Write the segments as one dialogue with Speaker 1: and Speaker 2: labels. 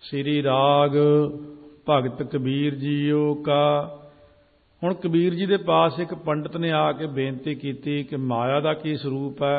Speaker 1: श्री राग भगत कबीर जीओ का। हुण कबीर जी के पास एक पंडित ने आके बेनती की कि माया का की स्वरूप है,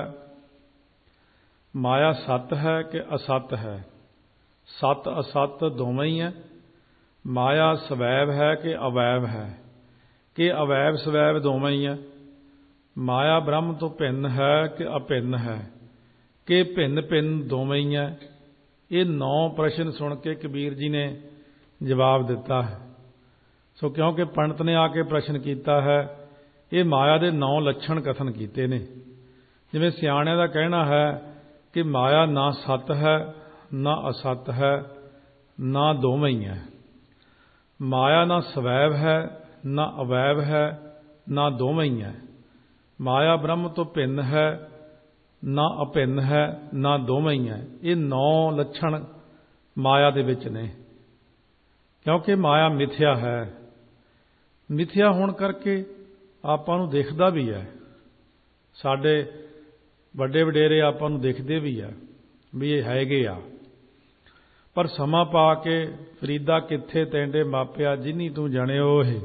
Speaker 1: माया सत है कि असत है। सत असत दोवें ही है। माया सवैव है कि अवैव है, कि अवैव सवैव दोवें ही है। माया ब्रह्म तो भिन्न है कि अभिन्न है, कि भिन्न भिन्न दोवें ही है। ये 9 प्रश्न सुन के कबीर जी ने जवाब दिता है। सो क्योंकि पंडित ने आके प्रश्न किया है, ये माया के 9 लक्षण कथन किए ने। जिवें सियाणिਆਂ का कहना है कि माया ना सत है ना असत है ना दोवें ही है। माया ना सवैव है ना अवैव है ना दोवें ही है। माया ब्रह्म तो भिन्न है ना अभिन्न है ना दोवें ही है। ये 9 लक्षण माया दे विच ने, क्योंकि माया मिथ्या है। मिथ्या होने करके आपां नूं दिखदा भी है, साडे वड्डे वडेरे आपां नूं दिखदे भी है भी ये हैगे आ। पर समा पा के फरीदा किथे तेंडे मापिया जिन्नी तू जने ओहे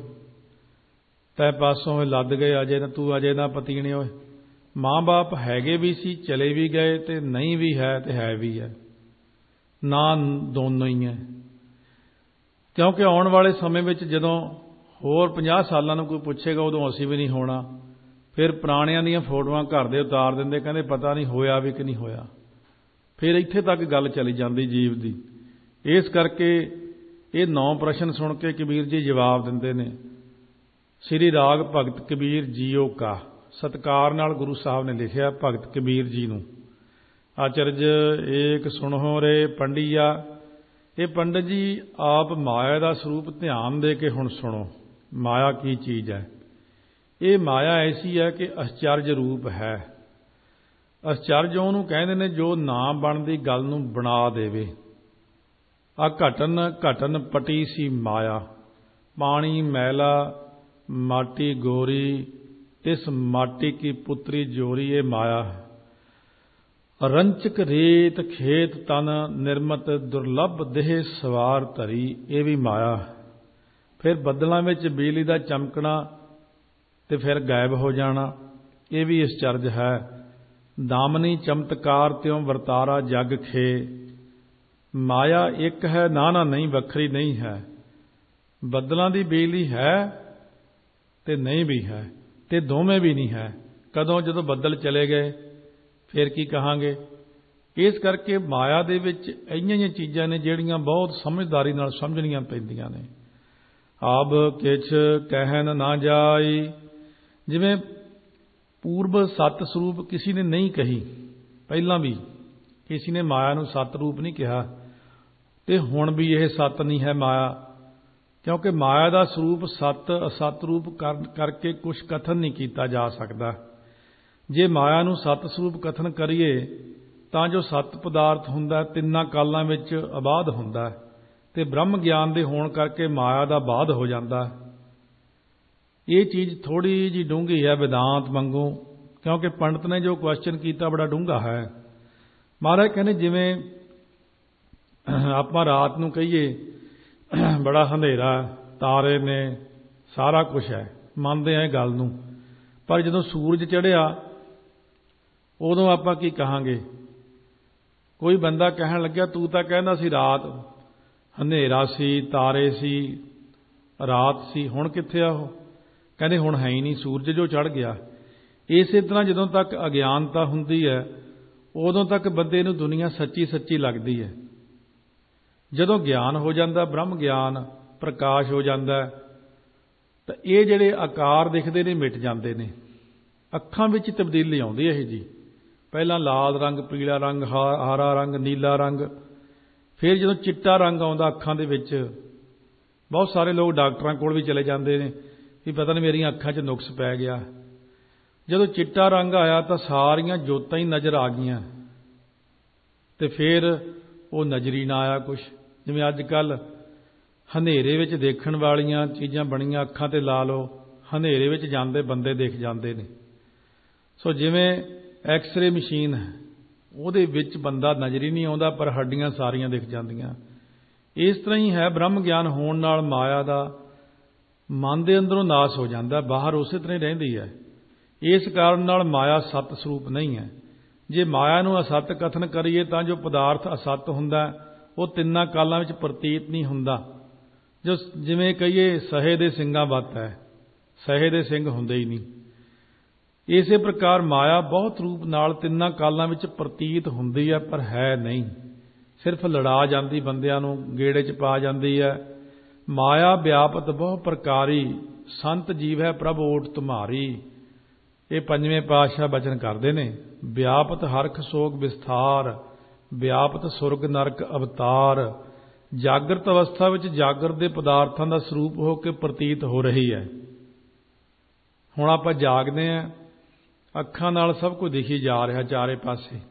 Speaker 1: तै पासों लद गए अजे न तू अजे ना पतीने ओए। माँ बाप हैगे भी सी, चले भी गए, ते नहीं भी है ते है भी है, ना दोनों ही है। क्योंकि आने वाले समय में जदों होर 50 सालों नूं कोई पुछेगा उदों असीं भी नहीं होना। फिर पुराणियां दीयां फोटोआं घर दे उतार दिंदे, कहंदे पता नहीं होया भी कि नहीं होया। फिर इत्थे तक गल चली जांदी जीव दी। इस करके ये 9 प्रश्न सुन के कबीर जी जवाब दिंदे ने। श्री राग भगत कबीर जीओ का, सत्कार नाल गुरु साहब ने लिखिया भगत कबीर जी नूं। आचरज एक सुनो रे पंडिया। ये पंडित जी आप माया का स्वरूप ध्यान दे के हुण सुनो। माया की चीज़ है? ये माया ऐसी है कि आश्चर्य रूप है। आश्चर्य ਉਹਨੂੰ ਕਹਿੰਦੇ ਨੇ जो ना बनती गल नूं बना देवे। आ घटन घटन पटी सी माया, पानी मैला माटी गोरी, इस माटी की पुत्री जोरी। ये माया है। रंचक रेत खेत तन निर्मत दुर्लभ देह सवार धरी। ये भी माया है। फिर बदलों में बिजली का चमकना ते फिर गायब हो जाना, ये भी आश्चर्य है। दामनी चमत्कार त्यों वरतारा जग खे। माया एक है नाना नहीं, वखरी नहीं है। बदलों की बिजली है ते नहीं भी है, ते दोवें भी नहीं है। कदों जदों बदल चले गए फिर की कहांगे। इस करके माया दे विच इन्नियां चीज़ां ने जिहड़ियां बहुत समझदारी नाल समझणियां पैंदियां ने। आब किछ कहन ना जाई। जिवें पूर्व सत स्वरूप किसी ने नहीं कही, पहला भी किसी ने माया नूं सत रूप नहीं कहा, ते हुण भी यह सत नहीं है माया। क्योंकि माया का स्वरूप सत असत रूप करके कुछ कथन नहीं किया जा सकता। जे माया नूं सत स्वरूप कथन करिए तां जो सत पदार्थ हुंदा तिन्नां कालां विच आबाद हुंदा ते ब्रह्म ज्ञान दे होण करके माया दा बाध हो जाता। ये चीज़ थोड़ी जी डूंघी है वेदांत वांगू, क्योंकि पंडित ने जो क्वेश्चन किया बड़ा डूंघा है। महाराज कहने जिवें आपां रात नूं कहिए बड़ा अंधेरा, तारे ने, सारा कुछ है, मानते हैं गल नूं, पर जदों सूरज चढ़िया उदों आपां की कहांगे। कोई बंदा कहण लग्या तू तां कहंदा सी रात हनेरा सी, तारे सी, रात सी, हुण कित्थे आ? कहंदे हुण है ही नहीं, सूरज जो चढ़ गया। इसे तरह जदों तक अज्ञानता हुंदी है उदों तक बंदे नूं दुनिया सच्ची सच्ची लगदी है। जदों ज्ञान हो जाता, ब्रह्म ज्ञान प्रकाश हो जाता, तो ये जिहड़े आकार दिखते ने मिट जाते हैं। अखां विच तब्दीली आउंदी है जी। पहला लाल रंग, पीला रंग, हरा रंग, नीला रंग, फिर जदों चिट्टा रंग आउंदा अखां दे विच, बहुत सारे लोग डॉक्टरां कोल भी चले जाते हैं भी पता नहीं मेरियां अखां 'च नुक्स पै गया। जदों चिट्टा रंग आया तो सारियां जोतां ही नज़र आ गईयां, तो फिर वो नज़री ना आया कुछ। जिवें अजकल हनेरे विच देखण वालियां चीज़ां बणीਆਂ अखां ते ला लो, हनेरे विच जांदे बंदे दिख जाते हैं। सो जिवें एक्सरे मशीन है, ਉਹਦੇ ਵਿੱਚ ਬੰਦਾ ਨਜ਼ਰ ਹੀ नहीं आता, पर हड्डियां सारियां दिख जांदियां। ਇਸ ਤਰ੍ਹਾਂ ਹੀ ਹੈ, ਬ੍ਰਹਮ ਗਿਆਨ ਹੋਣ ਨਾਲ ਮਾਇਆ ਦਾ ਮਨ ਦੇ ਅੰਦਰੋਂ ਨਾਸ ਹੋ ਜਾਂਦਾ, ਬਾਹਰ ਉਸੇ ਤਰ੍ਹਾਂ ਹੀ ਰਹਿੰਦੀ ਹੈ। ਇਸ ਕਾਰਨ ਨਾਲ ਮਾਇਆ ਸਤ ਸਰੂਪ ਨਹੀਂ ਹੈ। ਜੇ ਮਾਇਆ ਨੂੰ ਅਸਤ ਕਥਨ ਕਰੀਏ ਤਾਂ ਜੋ ਪਦਾਰਥ ਅਸਤ ਹੁੰਦਾ, ਉਹ ਤਿੰਨਾਂ ਕਾਲਾਂ ਵਿੱਚ ਪ੍ਰਤੀਤ ਨਹੀਂ ਹੁੰਦਾ। ਜੋ ਜਿਵੇਂ ਕਹੀਏ ਸਹੇ ਦੇ ਸਿੰਘਾਂ ਵੱਤ ਹੈ, ਸਹੇ ਦੇ ਸਿੰਘ ਹੁੰਦੇ ਹੀ ਨਹੀਂ। ਇਸੇ ਪ੍ਰਕਾਰ ਮਾਇਆ ਬਹੁਤ ਰੂਪ ਨਾਲ ਤਿੰਨਾਂ ਕਾਲਾਂ ਵਿੱਚ ਪ੍ਰਤੀਤ ਹੁੰਦੀ ਹੈ, ਪਰ ਹੈ ਨਹੀਂ। ਸਿਰਫ ਲੜਾ ਜਾਂਦੀ, ਬੰਦਿਆਂ ਨੂੰ ਗੇੜੇ 'ਚ ਪਾ ਜਾਂਦੀ ਹੈ। ਮਾਇਆ ਵਿਆਪਤ ਬਹੁ ਪ੍ਰਕਾਰੀ, ਸੰਤ ਜੀਵ ਹੈ ਪ੍ਰਭ ਓਟ ਤੁਮਾਰੀ। ਇਹ ਪੰਜਵੇਂ ਪਾਤਸ਼ਾਹ ਬਚਨ ਕਰਦੇ ਨੇ। ਵਿਆਪਤ ਹਰਖ ਸੋਗ ਵਿਸਥਾਰ, ਵਿਆਪਤ ਸੁਰਗ ਨਰਕ ਅਵਤਾਰ। ਜਾਗਰਤ ਅਵਸਥਾ ਵਿੱਚ ਜਾਗਰ ਦੇ ਪਦਾਰਥਾਂ ਦਾ ਸਰੂਪ ਹੋ ਕੇ ਪ੍ਰਤੀਤ ਹੋ ਰਹੀ ਹੈ। ਹੁਣ ਆਪਾਂ ਜਾਗਦੇ ਹਾਂ, ਅੱਖਾਂ ਨਾਲ ਸਭ ਕੁਝ ਦਿਖੀ ਜਾ ਰਿਹਾ ਚਾਰੇ ਪਾਸੇ।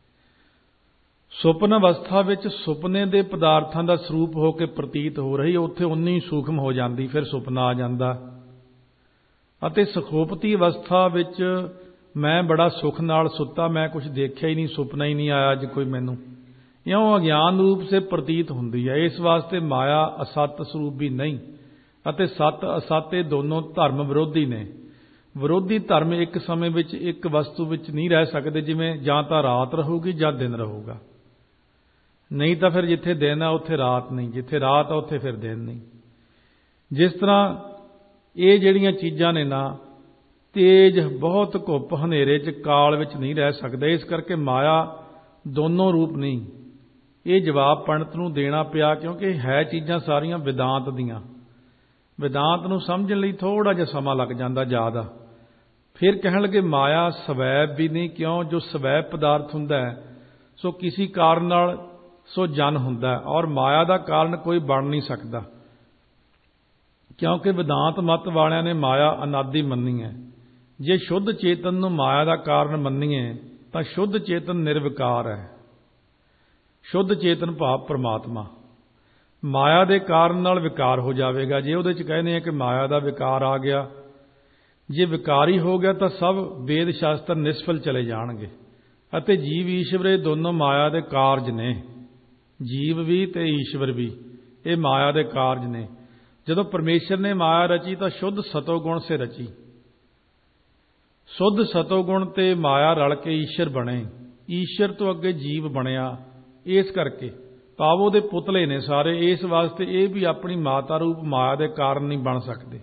Speaker 1: ਸੁਪਨ ਅਵਸਥਾ ਵਿੱਚ ਸੁਪਨੇ ਦੇ ਪਦਾਰਥਾਂ ਦਾ ਸਰੂਪ ਹੋ ਕੇ ਪ੍ਰਤੀਤ ਹੋ ਰਹੀ, ਉੱਥੇ ਉਨੀ ਸੂਖਮ ਹੋ ਜਾਂਦੀ, ਫਿਰ ਸੁਪਨਾ ਆ ਜਾਂਦਾ। ਅਤੇ ਸੁਖੋਪਤੀ ਅਵਸਥਾ ਵਿੱਚ ਮੈਂ ਬੜਾ ਸੁਖ ਨਾਲ ਸੁੱਤਾ, ਮੈਂ ਕੁਝ ਦੇਖਿਆ ਹੀ ਨਹੀਂ, ਸੁਪਨਾ ਹੀ ਨਹੀਂ ਆਇਆ ਅੱਜ ਕੋਈ ਮੈਨੂੰ, ਇਉਂ ਅਗਿਆਨ ਰੂਪ ਸੇ ਪ੍ਰਤੀਤ ਹੁੰਦੀ ਹੈ। ਇਸ ਵਾਸਤੇ ਮਾਇਆ ਅਸਤ ਸਰੂਪ ਵੀ ਨਹੀਂ, ਅਤੇ ਸਤ ਅਸਤ ਇਹ ਦੋਨੋਂ ਧਰਮ ਵਿਰੋਧੀ ਨੇ। ਵਿਰੋਧੀ ਧਰਮ ਇੱਕ ਸਮੇਂ ਵਿੱਚ ਇੱਕ ਵਸਤੂ ਵਿੱਚ ਨਹੀਂ ਰਹਿ ਸਕਦੇ, ਜਿਵੇਂ ਜਾਂ ਤਾਂ ਰਾਤ ਰਹੂਗੀ ਜਾਂ ਦਿਨ ਰਹੂਗਾ, ਨਹੀਂ ਤਾਂ ਫਿਰ ਜਿੱਥੇ ਦਿਨ ਆ ਉੱਥੇ ਰਾਤ ਨਹੀਂ, ਜਿੱਥੇ ਰਾਤ ਆ ਉੱਥੇ ਫਿਰ ਦਿਨ ਨਹੀਂ। ਜਿਸ ਤਰ੍ਹਾਂ ਇਹ ਜਿਹੜੀਆਂ ਚੀਜ਼ਾਂ ਨੇ ਨਾ, ਤੇਜ ਬਹੁਤ ਘੁੱਪ ਹਨੇਰੇ 'ਚ ਕਾਲ ਵਿੱਚ ਨਹੀਂ ਰਹਿ ਸਕਦੇ। ਇਸ ਕਰਕੇ ਮਾਇਆ ਦੋਨੋਂ ਰੂਪ ਨਹੀਂ। ਇਹ ਜਵਾਬ ਪੰਡਤ ਨੂੰ ਦੇਣਾ ਪਿਆ, ਕਿਉਂਕਿ ਹੈ ਚੀਜ਼ਾਂ ਸਾਰੀਆਂ ਵਿਦਾਂਤ ਦੀਆਂ। ਵਿਦਾਂਤ ਨੂੰ ਸਮਝਣ ਲਈ ਥੋੜ੍ਹਾ ਜਿਹਾ ਸਮਾਂ ਲੱਗ ਜਾਂਦਾ ਜ਼ਿਆਦਾ। ਫਿਰ ਕਹਿਣ ਲੱਗੇ ਮਾਇਆ ਸਵੈਬ ਵੀ ਨਹੀਂ, ਕਿਉਂ? ਜੋ ਸਵੈਬ ਪਦਾਰਥ ਹੁੰਦਾ ਹੈ ਸੋ ਕਿਸੇ ਕਾਰਨ ਨਾਲ ਸੋ ਜਨ ਹੁੰਦਾ, ਔਰ ਮਾਇਆ ਦਾ ਕਾਰਨ ਕੋਈ ਬਣ ਨਹੀਂ ਸਕਦਾ, ਕਿਉਂਕਿ ਵਿਦਾਂਤ ਮਤ ਵਾਲਿਆਂ ਨੇ ਮਾਇਆ ਅਨਾਦਿ ਮੰਨੀ ਹੈ। ਜੇ ਸ਼ੁੱਧ ਚੇਤਨ ਨੂੰ ਮਾਇਆ ਦਾ ਕਾਰਨ ਮੰਨੀਏ ਤਾਂ ਸ਼ੁੱਧ ਚੇਤਨ ਨਿਰਵਿਕਾਰ ਹੈ। ਸ਼ੁੱਧ ਚੇਤਨ ਭਾਵ ਪਰਮਾਤਮਾ ਮਾਇਆ ਦੇ ਕਾਰਨ ਨਾਲ ਵਿਕਾਰ ਹੋ ਜਾਵੇਗਾ। ਜੇ ਉਹਦੇ 'ਚ ਕਹਿੰਦੇ ਆ ਕਿ ਮਾਇਆ ਦਾ ਵਿਕਾਰ ਆ ਗਿਆ, ਜੇ ਵਿਕਾਰੀ ਹੋ ਗਿਆ ਤਾਂ ਸਭ ਵੇਦ ਸ਼ਾਸਤਰ ਨਿਸਫਲ ਚਲੇ ਜਾਣਗੇ। ਅਤੇ ਜੀਵ ਈਸ਼ਵਰ ਇਹ ਦੋਨੋਂ ਮਾਇਆ ਦੇ ਕਾਰਜ ਨੇ। ਜੀਵ ਵੀ ਤੇ ਈਸ਼ਵਰ ਵੀ ਇਹ ਮਾਇਆ ਦੇ ਕਾਰਜ ਨੇ। ਜਦੋਂ ਪਰਮੇਸ਼ਰ ਨੇ ਮਾਇਆ ਰਚੀ ਤਾਂ ਸ਼ੁੱਧ ਸਤੋਗੁਣ ਸੇ ਰਚੀ। ਸ਼ੁੱਧ ਸਤੋਗੁਣ ਤੇ ਮਾਇਆ ਰਲ ਕੇ ਈਸ਼ਰ ਬਣੇ। ਈਸ਼ਰ ਤੋਂ ਅੱਗੇ ਜੀਵ ਬਣਿਆ। ਇਸ ਕਰਕੇ ਪਾਵੋ ਦੇ ਪੁਤਲੇ ਨੇ ਸਾਰੇ। ਇਸ ਵਾਸਤੇ ਇਹ ਵੀ ਆਪਣੀ ਮਾਤਾ ਰੂਪ ਮਾਇਆ ਦੇ ਕਾਰਨ ਨਹੀਂ ਬਣ ਸਕਦੇ।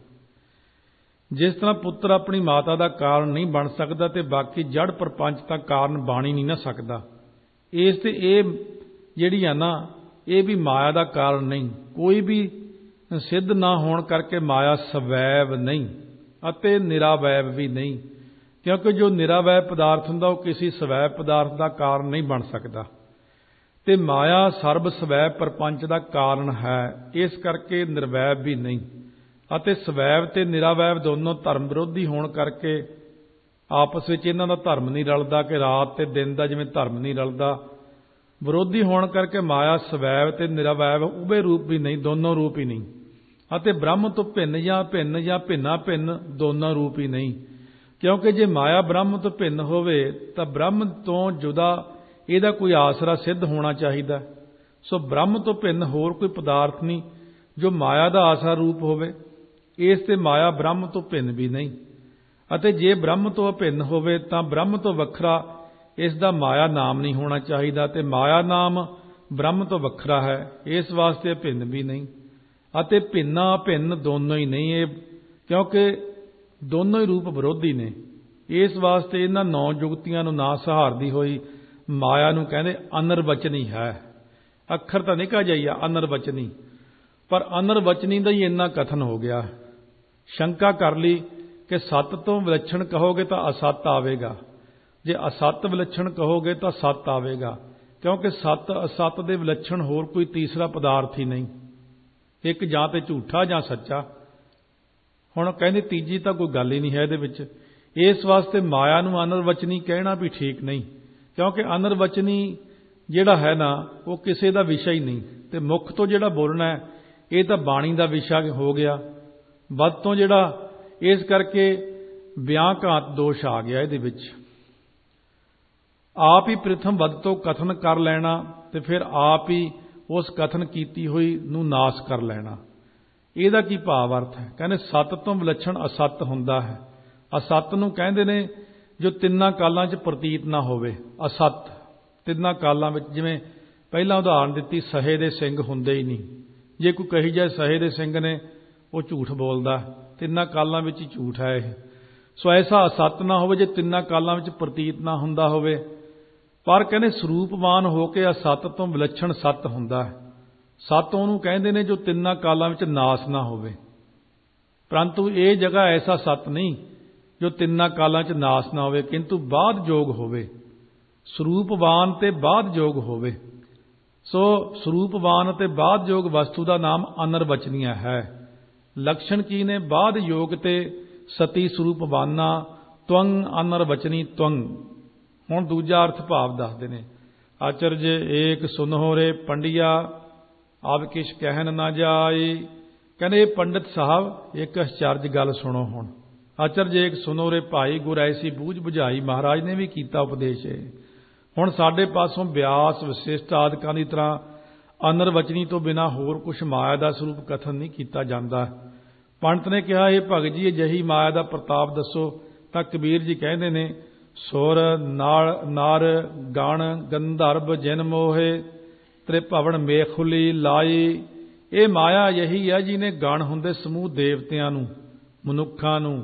Speaker 1: ਜਿਸ ਤਰ੍ਹਾਂ ਪੁੱਤਰ ਆਪਣੀ ਮਾਤਾ ਦਾ ਕਾਰਨ ਨਹੀਂ ਬਣ ਸਕਦਾ ਤੇ ਬਾਕੀ ਜੜ ਪ੍ਰਪੰਚ ਦਾ ਕਾਰਨ ਬਣ ਹੀ ਨਹੀਂ ਨਾ ਸਕਦਾ। ਇਸ ਤੇ ਇਹ ਜਿਹੜੀ ਆ ਨਾ, ਇਹ ਵੀ ਮਾਇਆ ਦਾ ਕਾਰਨ ਨਹੀਂ। ਕੋਈ ਵੀ ਸਿੱਧ ਨਾ ਹੋਣ ਕਰਕੇ ਮਾਇਆ ਸਵੈਬ ਨਹੀਂ ਅਤੇ ਨਿਰਾਵੈਬ ਵੀ ਨਹੀਂ, ਕਿਉਂਕਿ ਜੋ ਨਿਰਾਵੈਬ ਪਦਾਰਥ ਹੁੰਦਾ ਉਹ ਕਿਸੇ ਸਵੈਬ ਪਦਾਰਥ ਦਾ ਕਾਰਨ ਨਹੀਂ ਬਣ ਸਕਦਾ। ਤੇ ਮਾਇਆ ਸਰਬ ਸਵੈਬ ਪ੍ਰਪੰਚ ਦਾ ਕਾਰਨ ਹੈ, ਇਸ ਕਰਕੇ ਨਿਰਵੈਬ ਵੀ ਨਹੀਂ। ਅਤੇ ਸਵੈਬ ਤੇ ਨਿਰਾਵੈਬ ਦੋਨੋਂ ਧਰਮ ਵਿਰੋਧੀ ਹੋਣ ਕਰਕੇ ਆਪਸ ਵਿੱਚ ਇਹਨਾਂ ਦਾ ਧਰਮ ਨਹੀਂ ਰਲਦਾ, ਕਿ ਰਾਤ ਤੇ ਦਿਨ ਦਾ ਜਿਵੇਂ ਧਰਮ ਨਹੀਂ ਰਲਦਾ। ਵਿਰੋਧੀ ਹੋਣ ਕਰਕੇ ਮਾਇਆ ਸਵੈਬ ਤੇ ਨਿਰਾਵੈਬ ਉਭੇ ਰੂਪ ਵੀ ਨਹੀਂ, ਦੋਨੋਂ ਰੂਪ ਹੀ ਨਹੀਂ। ਅਤੇ ਬ੍ਰਹਮ ਤੋਂ ਭਿੰਨ ਜਾਂ ਭਿੰਨਾ ਭਿੰਨ ਦੋਨੋਂ ਰੂਪ ਹੀ ਨਹੀਂ, ਕਿਉਂਕਿ ਜੇ ਮਾਇਆ ਬ੍ਰਹਮ ਤੋਂ ਭਿੰਨ ਹੋਵੇ ਤਾਂ ਬ੍ਰਹਮ ਤੋਂ ਜੁਦਾ ਇਹਦਾ ਕੋਈ ਆਸਰਾ ਸਿੱਧ ਹੋਣਾ ਚਾਹੀਦਾ। ਸੋ ਬ੍ਰਹਮ ਤੋਂ ਭਿੰਨ ਹੋਰ ਕੋਈ ਪਦਾਰਥ ਨਹੀਂ ਜੋ ਮਾਇਆ ਦਾ ਆਸਰਾ ਰੂਪ ਹੋਵੇ। ਇਸ ਤੇ ਮਾਇਆ ਬ੍ਰਹਮ ਤੋਂ ਭਿੰਨ ਵੀ ਨਹੀਂ। ਅਤੇ ਜੇ ਬ੍ਰਹਮ ਤੋਂ ਅਭਿੰਨ ਹੋਵੇ ਤਾਂ ਬ੍ਰਹਮ ਤੋਂ ਵੱਖਰਾ ਇਸ ਦਾ ਮਾਇਆ ਨਾਮ ਨਹੀਂ ਹੋਣਾ ਚਾਹੀਦਾ, ਤੇ ਮਾਇਆ ਨਾਮ ਬ੍ਰਹਮ ਤੋਂ ਵੱਖਰਾ ਹੈ, ਇਸ ਵਾਸਤੇ ਭਿੰਨ ਵੀ ਨਹੀਂ। ਅਤੇ ਭਿੰਨਾ ਭਿੰਨ ਦੋਨੋਂ ਹੀ ਨਹੀਂ, ਇਹ ਕਿਉਂਕਿ ਦੋਨੋਂ ਹੀ ਰੂਪ ਵਿਰੋਧੀ ਨੇ। ਇਸ ਵਾਸਤੇ ਇਹਨਾਂ 9 ਜੁਗਤੀਆਂ ਨੂੰ ਨਾ ਸਹਾਰਦੀ ਹੋਈ ਮਾਇਆ ਨੂੰ ਕਹਿੰਦੇ ਅਨਰਵਚਨੀ ਹੈ। ਅੱਖਰ ਤਾਂ ਨਿਕਾ ਜਾਈਆ ਅਨਰਵਚਨੀ, ਪਰ ਅਨਰਵਚਨੀ ਦਾ ਹੀ ਇੰਨਾ ਕਥਨ ਹੋ ਗਿਆ। ਸ਼ੰਕਾ ਕਰ ਲਈ ਕਿ ਸੱਤ ਤੋਂ ਵਿਲੱਛਣ ਕਹੋਗੇ ਤਾਂ ਅਸੱਤ ਆਵੇਗਾ, ਜੇ ਅਸੱਤ ਵਿਲੱਛਣ ਕਹੋਗੇ ਤਾਂ ਸੱਤ ਆਵੇਗਾ, ਕਿਉਂਕਿ ਸੱਤ ਅਸੱਤ ਦੇ ਵਿਲੱਛਣ ਹੋਰ ਕੋਈ ਤੀਸਰਾ ਪਦਾਰਥ ਹੀ ਨਹੀਂ। ਇੱਕ ਜਾਂ ਤੇ ਝੂਠਾ ਜਾਂ ਸੱਚਾ। ਹੁਣ ਕਹਿੰਦੇ ਤੀਜੀ ਤਾਂ ਕੋਈ ਗੱਲ ਹੀ ਨਹੀਂ ਹੈ ਇਹਦੇ ਵਿੱਚ। ਇਸ ਵਾਸਤੇ ਮਾਇਆ ਨੂੰ ਅਨਰਵਚਨੀ ਕਹਿਣਾ ਵੀ ਠੀਕ ਨਹੀਂ, ਕਿਉਂਕਿ ਅਨਰਵਚਨੀ ਜਿਹੜਾ ਹੈ ਨਾ ਉਹ ਕਿਸੇ ਦਾ ਵਿਸ਼ਾ ਹੀ ਨਹੀਂ। ਤੇ ਮੁੱਖ ਤੋਂ ਜਿਹੜਾ ਬੋਲਣਾ ਹੈ ਇਹ ਤਾਂ ਬਾਣੀ ਦਾ ਵਿਸ਼ਾ ਹੋ ਗਿਆ। ਵੱਧ ਤੋਂ ਜਿਹੜਾ, ਇਸ ਕਰਕੇ ਵਿਆਘਾਤ ਦੋਸ਼ ਆ ਗਿਆ ਇਹਦੇ ਵਿੱਚ। ਆਪ ਹੀ ਪ੍ਰਥਮ ਵੱਧ ਤੋਂ ਕਥਨ ਕਰ ਲੈਣਾ ਤੇ ਫਿਰ ਆਪ ਹੀ उस कथन कीती हुई नूं नाश कर लैना। ਇਹਦਾ ਕੀ ਭਾਵ ਅਰਥ ਹੈ? ਕਹਿੰਦੇ ਸੱਤ ਤੋਂ ਵਿਲੱਛਣ ਅਸੱਤ ਹੁੰਦਾ ਹੈ। ਅਸੱਤ ਨੂੰ ਕਹਿੰਦੇ ਨੇ ਜੋ ਤਿੰਨਾਂ ਕਾਲਾਂ 'ਚ ਪ੍ਰਤੀਤ ਨਾ ਹੋਵੇ। ਅਸੱਤ ਤਿੰਨਾਂ ਕਾਲਾਂ ਵਿੱਚ, ਜਿਵੇਂ ਪਹਿਲਾਂ ਉਦਾਹਰਨ ਦਿੱਤੀ, ਸਹੇ ਦੇ ਸਿੰਘ ਹੁੰਦੇ ਹੀ ਨਹੀਂ। ਜੇ ਕੋਈ ਕਹੀ ਜਾਏ ਸਹੇ ਦੇ ਸਿੰਘ ਨੇ, ਉਹ ਝੂਠ ਬੋਲਦਾ। ਤਿੰਨਾਂ ਕਾਲਾਂ ਵਿੱਚ ਹੀ ਝੂਠ ਹੈ ਇਹ। ਸੋ ਐਸਾ ਅਸੱਤ ਨਾ ਹੋਵੇ ਜੇ ਤਿੰਨਾਂ ਕਾਲਾਂ ਵਿੱਚ ਪ੍ਰਤੀਤ ਨਾ ਹੁੰਦਾ ਹੋਵੇ। ਪਰ ਕਹਿੰਦੇ ਸਰੂਪਵਾਨ ਹੋ ਕੇ ਅਸੱਤ ਤੋਂ ਵਿਲੱਛਣ ਸੱਤ ਹੁੰਦਾ ਹੈ। ਸੱਤ ਉਹਨੂੰ ਕਹਿੰਦੇ ਨੇ ਜੋ ਤਿੰਨਾਂ ਕਾਲਾਂ ਵਿੱਚ ਨਾਸ ਨਾ ਹੋਵੇ। ਪਰੰਤੂ ਇਹ ਜਗ੍ਹਾ ਐਸਾ ਸੱਤ ਨਹੀਂ ਜੋ ਤਿੰਨਾਂ ਕਾਲਾਂ 'ਚ ਨਾਸ ਨਾ ਹੋਵੇ, ਕਿੰਤੂ ਬਾਅਦ ਜੋਗ ਹੋਵੇ। ਸਰੂਪਵਾਨ ਤੇ ਬਾਅਦ ਜੋਗ ਹੋਵੇ। ਸੋ ਸਰੂਪਵਾਨ ਅਤੇ ਬਾਅਦ ਜੋਗ ਵਸਤੂ ਦਾ ਨਾਮ ਅਨਰਵਚਨੀय ਹੈ। ਲਕਸ਼ਣ ਕੀ ਨੇ? ਬਾਅਦ ਯੋਗ ਤੇ ਸਤੀ ਸਰੂਪਵਾਨਾ ਤਵੰਗ ਅਨਰਵਚਨੀ ਤਵੰਗ। ਹੁਣ ਦੂਜਾ ਅਰਥ ਭਾਵ ਦੱਸਦੇ ਨੇ। ਆਚਰਜ ਏਕ ਸੁਨਹੁ ਰੇ ਪੰਡਿਆ ਆਪ ਕਿਛ ਕਹਿਣ ਨਾ ਜਾਏ। ਕਹਿੰਦੇ ਪੰਡਿਤ ਸਾਹਿਬ ਇੱਕ ਅਚਰਜ ਗੱਲ ਸੁਣੋ। ਹੁਣ ਆਚਰਜ ਏਕ ਸੁਨਹੁ ਰੇ ਭਾਈ ਗੁਰ ਐਸੀ ਬੂਝ ਬੁਝਾਈ। ਮਹਾਰਾਜ ਨੇ ਵੀ ਕੀਤਾ ਉਪਦੇਸ਼। ਹੁਣ ਸਾਡੇ ਪਾਸੋਂ ਬਿਆਸ ਵਸਿਸ਼ਟ ਆਦਿਕਾਂ ਦੀ ਤਰ੍ਹਾਂ ਅਨਰਵਚਨੀ ਤੋਂ ਬਿਨਾਂ ਹੋਰ ਕੁਛ ਮਾਇਆ ਦਾ ਸਰੂਪ ਕਥਨ ਨਹੀਂ ਕੀਤਾ ਜਾਂਦਾ। ਪੰਡਤ ਨੇ ਕਿਹਾ, ਇਹ ਭਗਤ ਜੀ ਅਜਿਹੀ ਮਾਇਆ ਦਾ ਪ੍ਰਤਾਪ ਦੱਸੋ। ਤਾਂ ਕਬੀਰ ਜੀ ਕਹਿੰਦੇ ਨੇ, ਸੁਰ ਨਾਰ ਗਣ ਗੰਧਰਵ ਜਿਨ ਮੋਹੇ ਤ੍ਰਿਭਵਨ ਮੇਖੁਲੀ ਲਾਈ। ਇਹ ਮਾਇਆ ਇਹੀ ਹੈ ਜਿਹਨੇ ਗਣ ਹੁੰਦੇ ਸਮੂਹ ਦੇਵਤਿਆਂ ਨੂੰ, ਮਨੁੱਖਾਂ ਨੂੰ,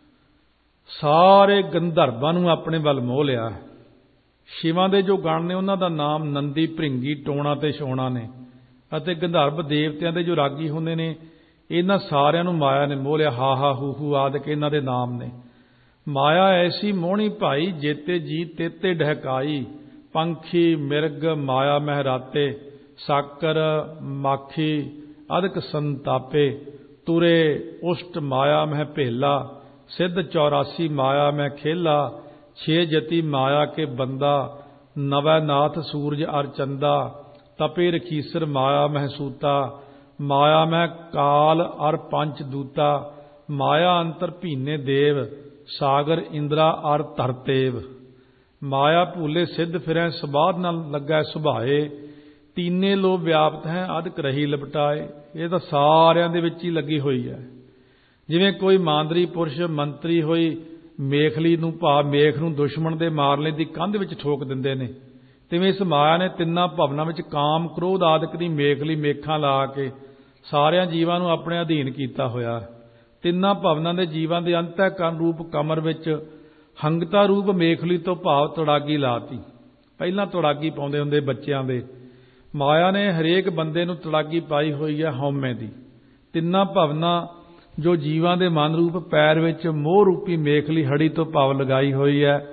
Speaker 1: ਸਾਰੇ ਗੰਧਰਵਾਂ ਨੂੰ ਆਪਣੇ ਵੱਲ ਮੋਹ ਲਿਆ। ਸ਼ਿਵਾਂ ਦੇ ਜੋ ਗਣ ਨੇ ਉਹਨਾਂ ਦਾ ਨਾਮ ਨੰਦੀ, ਭ੍ਰਿੰਗੀ, ਟੋਣਾ ਤੇ ਛੋਣਾ ਨੇ, ਅਤੇ ਗੰਧਰਵ ਦੇਵਤਿਆਂ ਦੇ ਜੋ ਰਾਗੀ ਹੁੰਦੇ ਨੇ, ਇਹਨਾਂ ਸਾਰਿਆਂ ਨੂੰ ਮਾਇਆ ਨੇ ਮੋਹ ਲਿਆ। ਹਾ ਹੂ ਹੂ ਆਦਿਕ ਇਹਨਾਂ ਦੇ ਨਾਮ ਨੇ। ਮਾਇਆ ਐਸੀ ਮੋਹਣੀ ਭਾਈ ਜੇਤੇ ਜੀ ਤੇਤੇ ਢਹਕਾਈ। ਪੰਖੀ ਮਿਰਗ ਮਾਇਆ ਮਹਿਰਾਤੇ ਸਾਕਰ ਮਾਖੀ ਅਦਕ ਸੰਤਾਪੇ। ਤੁਰੇ ਉਸ਼ਟ ਮਾਇਆ ਮਹਿ ਭੇਲਾ ਸਿੱਧ 84 ਮਾਇਆ ਮੈਂ ਖੇਲਾ। 6 ਜਤੀ ਮਾਇਆ ਕੇ ਬੰਦਾ ਨਵੈ ਨਾਥ ਸੂਰਜ ਅਰ ਚੰਦਾ। ਤਪੇ ਰਖੀਸਰ ਮਾਇਆ ਮਹਿਸੂਤਾ ਮਾਇਆ ਮੈਂ ਕਾਲ ਅਰ ਪੰਚ ਦੂਤਾ। ਮਾਇਆ ਅੰਤਰ ਭੀਨੇ ਦੇਵ ਸਾਗਰ ਇੰਦਰਾ ਅਰ ਧਰਤੇਵ। ਮਾਇਆ ਭੂਲੇ ਸਿੱਧ ਫਿਰੈ ਸਬਾਧ ਨਾਲ ਲੱਗੈ ਸੁਭਾਏ। ਤੀਨੇ ਲੋ ਵਿਆਪਤ ਹੈ ਅਦਕ ਰਹੀ ਲਪਟਾਏ। ਇਹ ਤਾਂ ਸਾਰਿਆਂ ਦੇ ਵਿੱਚ ਹੀ ਲੱਗੀ ਹੋਈ ਹੈ। ਜਿਵੇਂ ਕੋਈ ਮਾਂਦਰੀ ਪੁਰਸ਼ ਮੰਤਰੀ ਹੋਈ ਮੇਖਲੀ ਨੂੰ ਮੇਖ ਨੂੰ ਦੁਸ਼ਮਣ ਦੇ ਮਾਰਲੇ ਦੀ ਕੰਧ ਵਿੱਚ ਠੋਕ ਦਿੰਦੇ ਨੇ, ਤਿਵੇਂ ਇਸ ਮਾਇਆ ਨੇ ਤਿੰਨਾਂ ਭਵਨਾਂ ਵਿੱਚ ਕਾਮ ਕ੍ਰੋਧ ਆਦਿਕ ਦੀ ਮੇਖਲੀ ਮੇਖਾਂ ਲਾ ਕੇ ਸਾਰਿਆਂ ਜੀਵਾਂ ਨੂੰ ਆਪਣੇ ਅਧੀਨ ਕੀਤਾ ਹੋਇਆ। ਤਿੰਨਾਂ ਭਵਨਾਂ ਦੇ ਜੀਵਾਂ ਦੇ ਅੰਤःਕਰਨ ਰੂਪ ਕਮਰ ਵਿੱਚ ਹੰਗਤਾ ਰੂਪ ਮੇਖਲੀ ਤੋਂ ਭਾਵ ਤੜਾਗੀ ਲਾਤੀ। ਪਹਿਲਾਂ ਤੜਾਗੀ ਪਾਉਂਦੇ ਹੁੰਦੇ ਬੱਚਿਆਂ ਦੇ। ਮਾਇਆ ਨੇ ਹਰੇਕ ਬੰਦੇ ਨੂੰ ਤੜਾਗੀ ਪਾਈ ਹੋਈ ਹੈ ਹਉਮੈ ਦੀ। ਤਿੰਨਾਂ ਭਵਨਾਂ ਜੋ ਜੀਵਾਂ ਦੇ ਮਨ ਰੂਪ ਪੈਰ ਵਿੱਚ ਮੋਹ ਰੂਪੀ ਮੇਖਲੀ ਹੜੀ ਤੋਂ ਭਾਵ ਲਗਾਈ ਹੋਈ ਹੈ।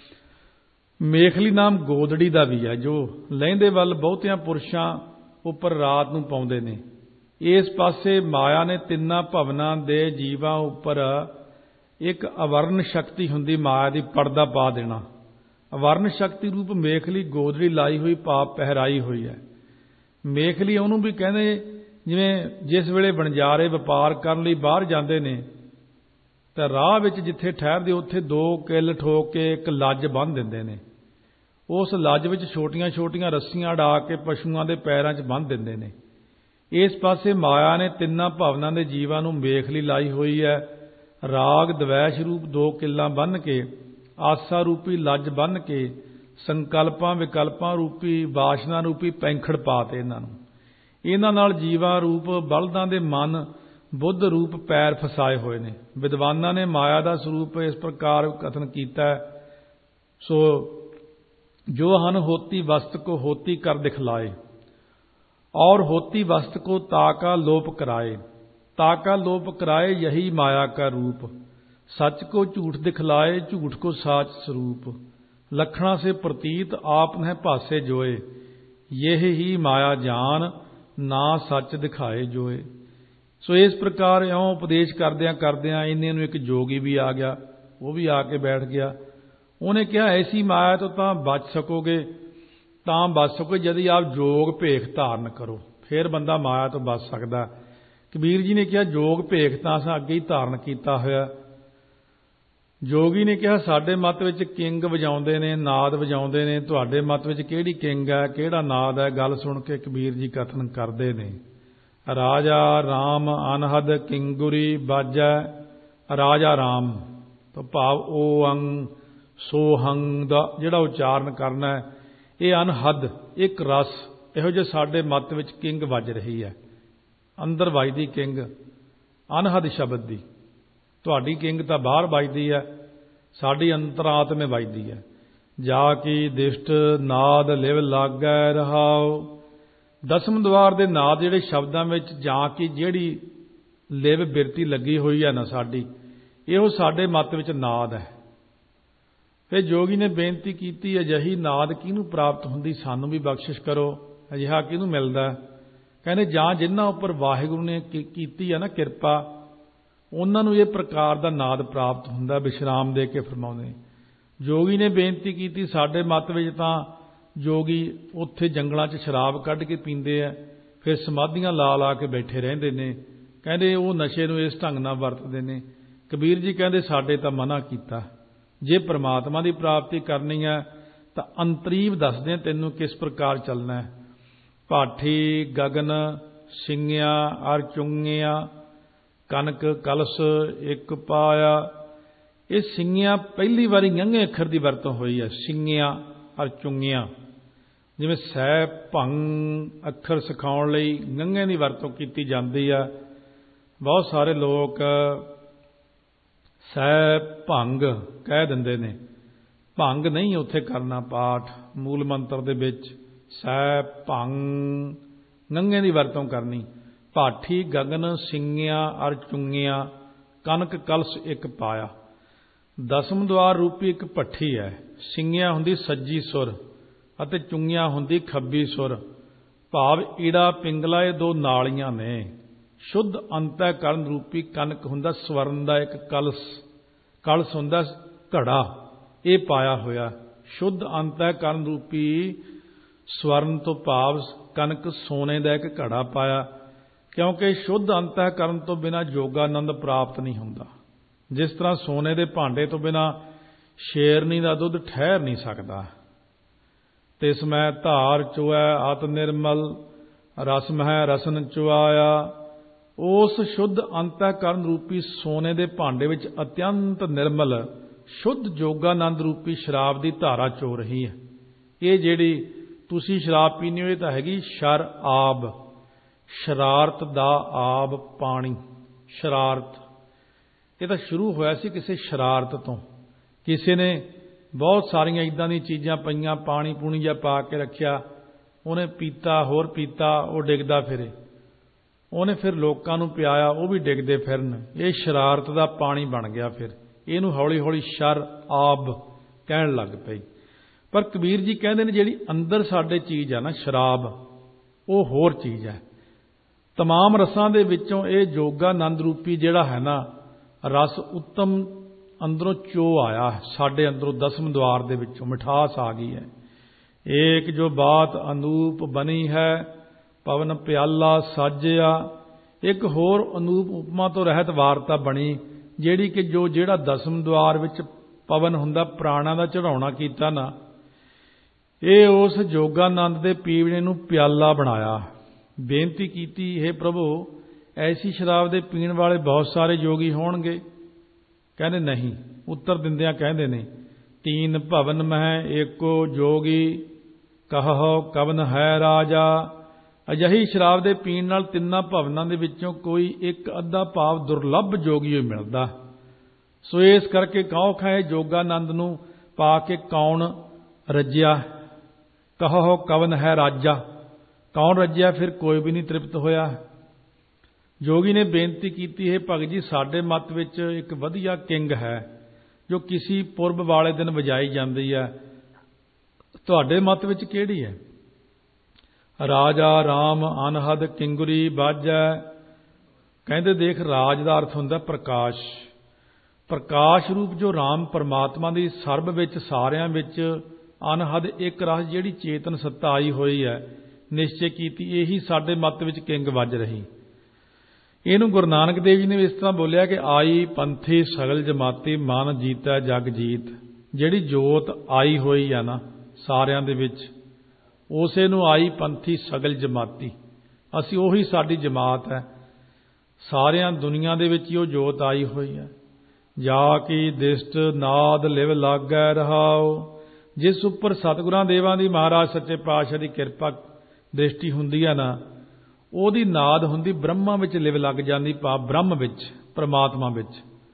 Speaker 1: ਮੇਖਲੀ ਨਾਮ ਗੋਦੜੀ ਦਾ ਵੀ ਹੈ, ਜੋ ਲਹਿੰਦੇ ਵੱਲ ਬਹੁਤਿਆਂ ਪੁਰਸ਼ਾਂ ਉੱਪਰ ਰਾਤ ਨੂੰ ਪਾਉਂਦੇ ਨੇ। ਇਸ ਪਾਸੇ ਮਾਇਆ ਨੇ ਤਿੰਨਾਂ ਭਵਨਾਂ ਦੇ ਜੀਵਾਂ ਉੱਪਰ ਇੱਕ ਅਵਰਨ ਸ਼ਕਤੀ ਹੁੰਦੀ ਮਾਇਆ ਦੀ ਪਰਦਾ ਪਾ ਦੇਣਾ। ਅਵਰਨ ਸ਼ਕਤੀ ਰੂਪ ਮੇਖਲੀ ਗੋਦੜੀ ਲਾਈ ਹੋਈ ਪਾਪ ਪਹਿਰਾਈ ਹੋਈ ਹੈ। ਮੇਖਲੀ ਉਹਨੂੰ ਵੀ ਕਹਿੰਦੇ, ਜਿਵੇਂ ਜਿਸ ਵੇਲੇ ਵਣਜਾਰੇ ਵਪਾਰ ਕਰਨ ਲਈ ਬਾਹਰ ਜਾਂਦੇ ਨੇ ਤਾਂ ਰਾਹ ਵਿੱਚ ਜਿੱਥੇ ਠਹਿਰਦੇ ਉੱਥੇ 2 ਕਿੱਲ ਠੋਕ ਕੇ ਇੱਕ ਲੱਜ ਬੰਨ੍ਹ ਦਿੰਦੇ ਨੇ। ਉਸ ਲੱਜ ਵਿੱਚ ਛੋਟੀਆਂ ਛੋਟੀਆਂ ਰੱਸੀਆਂ ਅੜਾ ਕੇ ਪਸ਼ੂਆਂ ਦੇ ਪੈਰਾਂ 'ਚ ਬੰਨ੍ਹ ਦਿੰਦੇ ਨੇ। ਇਸ ਪਾਸੇ ਮਾਇਆ ਨੇ ਤਿੰਨਾਂ ਭਵਨਾਂ ਦੇ ਜੀਵਾਂ ਨੂੰ ਮੇਖਲੀ ਲਾਈ ਹੋਈ ਹੈ। ਰਾਗ ਦਵੈਸ਼ ਰੂਪ 2 ਕਿੱਲਾਂ ਬੰਨ੍ਹ ਕੇ, ਆਸਾ ਰੂਪੀ ਲੱਜ ਬੰਨ੍ਹ ਕੇ, ਸੰਕਲਪਾਂ ਵਿਕਲਪਾਂ ਰੂਪੀ ਵਾਸ਼ਨਾ ਰੂਪੀ ਪੈਂਖੜ ਪਾ ਤੇ ਇਹਨਾਂ ਨਾਲ ਜੀਵਾਂ ਰੂਪ ਬਲਦਾਂ ਦੇ ਮਨ ਬੁੱਧ ਰੂਪ ਪੈਰ ਫਸਾਏ ਹੋਏ ਨੇ। ਵਿਦਵਾਨਾਂ ਨੇ ਮਾਇਆ ਦਾ ਸਰੂਪ ਇਸ ਪ੍ਰਕਾਰ ਕਥਨ ਕੀਤਾ। ਸੋ ਜੋ ਹਨ ਹੋਤੀ ਵਸਤ ਕੋ ਹੋਤੀ ਕਰ ਦਿਖਲਾਏ और होती वस्त को ताका लोप कराए। ताका लोप कराए यही माया का रूप। सच को झूठ दिखलाए झूठ को साच स्वरूप। लक्षणा से प्रतीत आप न भासे जोए यह ही माया जान ना सच दिखाए जोए। सो इस प्रकार इउं उपदेश करदियां इन्ने नूं एक जोगी भी आ गया। वो भी आके बैठ गया। उन्हें कहा ऐसी माया तो तां बच सकोगे, ਤਾਂ ਬਚ ਸਕੋ ਜਦ ਆਪ ਜੋਗ ਭੇਖ ਧਾਰਨ ਕਰੋ, ਫਿਰ ਬੰਦਾ ਮਾਇਆ ਤੋਂ ਬਚ ਸਕਦਾ। ਕਬੀਰ ਜੀ ਨੇ ਕਿਹਾ ਜੋਗ ਭੇਖ ਤਾਂ ਅਸਾਂ ਅੱਗੇ ਹੀ ਧਾਰਨ ਕੀਤਾ ਹੋਇਆ। जोगी ने कहा साडे मत विच किंग वजाउंदे ने, नाद वजाउंदे ने, तुहाडे मत विच किहड़ी किंग है, किहड़ा नाद है? गल सुन के कबीर जी कथन करदे ने, राजा राम अनहद किंगुरी बाजै। राजा राम तो भाव ओ अंग सो हंग दा जिहड़ा उचारण करना है, ये अनहद एक रस इहो जिहे साडे मत विच किंग वज रही है, अंदर वजदी किंग अनहद शब्द दी। तुहाडी किंग तां बाहर वजदी है, साडी अंतरात्मे वजदी है। जाकी दिष्ट नाद लिव लागै रहाओ। दसम द्वार दे नाद जिहड़े शब्दां विच जां की जिहड़ी लिव बिरती लगी हुई है ना साडी, इहो साडे मत विच नाद है। फिर जोगी ने बेनती की, अजिही नाद किहनूं प्राप्त हुंदी, सानूं भी बख्शिश करो, अजिहा किहनूं मिलदा? कहने जां जिन्हां उपर वाहिगुरू ने कीती है ना किरपा, उन्हां नूं इह प्रकार दा नाद प्राप्त हुंदा। विश्राम दे के फरमाउंदे जोगी ने बेनती की, साडे मत विच तां जोगी उत्थे जंगलां 'च शराब कढ के पींदे आ, फिर समाधियां ला ला के बैठे रहिंदे ने, कहंदे वो नशे नूं इस ढंग नाल वरतदे ने। कबीर जी कहंदे साडे तां मना कीता, जे परमात्मा की प्राप्ति करनी है तो अंतरीव दसदे तैनूं किस प्रकार चलना है। भाठी गगन सिंगिया अर चुंगिया कनक कलश एक पाया। ये सिंगिया पहली बारी गंगे अखर की वरतों हुई है, सिंगिया और चुंगिया। जिवें सै भंग अखर सिखाउण लई गंगे की वरतों की जाती है। बहुत सारे लोग सै भंग कह दिंदे ने, भंग नहीं उत्थे करना पाठ, मूल मंत्र दे विच सै भंग गंगे की वरतों करनी। भाठी गगन सिंगिया और चुंगिया कनक कलश एक पाया। दसम द्वार रूपी एक भट्ठी है। सिंगिया हुंदी सज्जी सुर अते चुंगिया हुंदी खब्बी सुर, भाव ईड़ा पिंगला ये दो नालियां ने। शुद्ध अंतःकरण रूपी कनक हुंदा स्वर्ण दा एक कलश, कलश हुंदा घड़ा, ये पाया होया। शुद्ध अंतःकरण रूपी स्वर्ण तो भाव कनक सोने का एक घड़ा पाया, क्योंकि शुद्ध अंतःकरण तो बिना योगानंद प्राप्त नहीं हुंदा। जिस तरह सोने के भांडे तो बिना शेरनी का दुध ठहर नहीं सकता। तिस मैं धार चुआ अत निर्मल, रस मह रसन चुआया। उस शुद्ध अंतःकरण रूपी सोने के भांडे विच अत्यंत निर्मल शुद्ध योगानंद रूपी शराब की धारा चो रही है। ये जिहड़ी तुसी शराब पीने हो, ये तां हैगी शर आब, शरारत दा आब पानी। शरारत ये तो शुरू होया सी किसी शरारत तो, किसी ने बहुत सारिया इदां दी चीज़ां पईयां, पानी पूनी जिहा पा के रखिया, उन्हें पीता होर पीता, वो डिगदा फिरे, उन्हें फिर लोकां नूं पियाया, वो भी डिगदे फिरन। ये शरारत दा पानी बन गया। फिर इहनूं हौली हौली शर आब कहण लग पई। पर कबीर जी कहंदे ने जिहड़ी अंदर साडे चीज़ है ना शराब, वो होर चीज़ है। तमाम रसां दे विचों ये योगानंद रूपी जिहड़ा है ना रस उत्तम अंदरों चो आया, साडे अंदरों दसम द्वार दे विचों मिठास आ गई है। एक जो बात अनूप बनी है पवन प्याला साजिया। एक होर अनूप उपमा तो रहत वारता बनी, जिहड़ी कि जो जिहड़ा दसम द्वार विच पवन हुंदा प्राणा दा चढ़ाउणा कीता ना, ये उस योगानंद दे पीवणे नूं प्याला बनाया। बेनती कीती, हे प्रभु ऐसी शराब दे पीण वाले बहुत सारे योगी होणगे? कहने नहीं। उत्तर दिंदियां कहंदे ने, तीन भवन मह एको जोगी कहो कवन है राजा। अजिही शराब दे पीण नाल तिन्नां भवनां दे विचों कोई एक अद्धा भाव दुर्लभ जोगी ही मिलदा। सो इस करके कहो खाए जोगानंद नूं पा के कौन रज्या। कहो कवन है राजा, कौन रज्या? फिर कोई भी नहीं तृप्त होया। जोगी ने बेनती की, है भगत जी साडे मत विच एक वधिया किंग है जो किसी पुरब वाले दिन वजाई जाती है, तुहाडे मत विच किहड़ी है? राजा राम अनहद किंगुरी बाजै। कहंदे देख, राज दा अर्थ हुंदा प्रकाश। प्रकाश रूप जो राम परमात्मा दी सर्ब विच सारियां विच अनहद एक रस जिहड़ी चेतन सत्ता आई होई है, निश्चय कीती यही साडे मत विच किंग वज रही। ਇਹਨੂੰ गुरु नानक देव जी ने इस तरह बोलिया कि आई पंथी सगल जमाती मन जीता जग जीत। जिहड़ी जोत आई होई है ना सारिਆਂ ਦੇ ਵਿੱਚ ਉਸੇ ਨੂੰ आई पंथी सगल जमाती। ਅਸੀਂ ਉਹੀ ਸਾਡੀ जमात है। ਸਾਰਿਆਂ दुनिया ਦੇ ਵਿੱਚ ਉਹ जोत आई ਹੋਈ है। जा की दिष्ट नाद लिव लागै रहाओ। जिस उपर सतगुरां देवां दी महाराज सच्चे पातशाह की किरपा दृष्टि हुंदी है ना ਉਹਦੀ ਨਾਦ ਹੁੰਦੀ ਬ੍ਰਹਮਾ ਵਿੱਚ ਲਿਵ ਲੱਗ ਜਾਂਦੀ ਭਾਵ ਬ੍ਰਹਮ ਵਿੱਚ ਪਰਮਾਤਮਾ ਵਿੱਚ।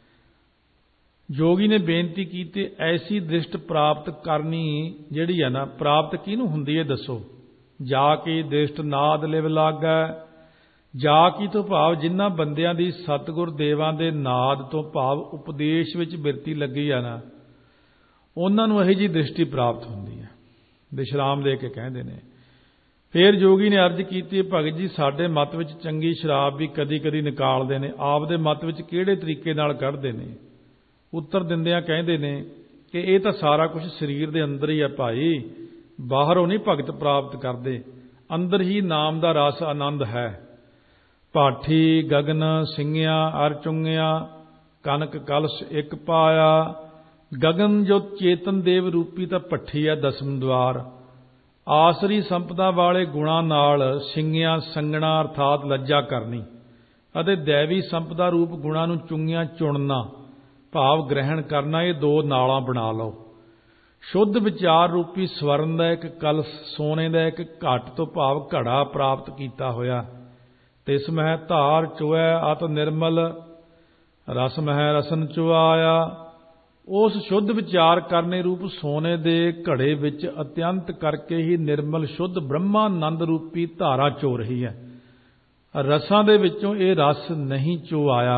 Speaker 1: ਜੋਗੀ ਨੇ ਬੇਨਤੀ ਕੀਤੀ ਐਸੀ ਦ੍ਰਿਸ਼ਟ ਪ੍ਰਾਪਤ ਕਰਨੀ ਜਿਹੜੀ ਹੈ ਨਾ ਪ੍ਰਾਪਤ ਕਿਹਨੂੰ ਹੁੰਦੀ ਹੈ ਦੱਸੋ। ਜਾ ਕੇ ਦ੍ਰਿਸ਼ਟ ਨਾਦ ਲਿਵ ਲਾਗੈ। ਜਾ ਕੀ ਤੋਂ ਭਾਵ ਜਿਨ੍ਹਾਂ ਬੰਦਿਆਂ ਦੀ ਸਤਿਗੁਰ ਦੇਵਾਂ ਦੇ ਨਾਦ ਤੋਂ ਭਾਵ ਉਪਦੇਸ਼ ਵਿੱਚ ਬਿਰਤੀ ਲੱਗੀ ਆ ਨਾ ਉਹਨਾਂ ਨੂੰ ਇਹੋ ਜਿਹੀ ਦ੍ਰਿਸ਼ਟੀ ਪ੍ਰਾਪਤ ਹੁੰਦੀ ਹੈ। ਵਿਸ਼ਰਾਮ ਦੇ ਕੇ ਕਹਿੰਦੇ ਨੇ। फिर जोगी ने अर्ज की भगत जी साडे मत विच चंगी शराब भी कदी कदी निकालते हैं आपदे मत विच किहड़े तरीके नाल कढ़दे ने। उत्तर दिंदियां कहंदे ने कि यह तो सारा कुछ शरीर दे अंदर ही है भाई बाहरों नहीं भगत प्राप्त करते अंदर ही नाम दा रस आनंद है। पाठी गगन सिंगिया अर चुंगिया कनक कलश एक पाया। गगन जो चेतन देव रूपी तो भट्ठी है दसम द्वार। आसरी संपदा वाले गुणा नाल सिंगिया संगना अर्थात लज्जा करनी अते दैवी संपदा रूप गुणा नूं चुंगिया चुनना भाव ग्रहण करना ये दो नालां बना लो। शुद्ध विचार रूपी स्वर्ण का एक कलश सोने का एक घट तो भाव घड़ा प्राप्त किया होया। तिस मह धार चुऐ अत निर्मल रस मह रसन चुआया। उस शुद्ध विचार करने रूप सोने दे घड़े विच अत्यंत करके ही निर्मल शुद्ध ब्रह्मानंद रूपी धारा चो रही है। रसां दे विचों ये रस नहीं चो आया।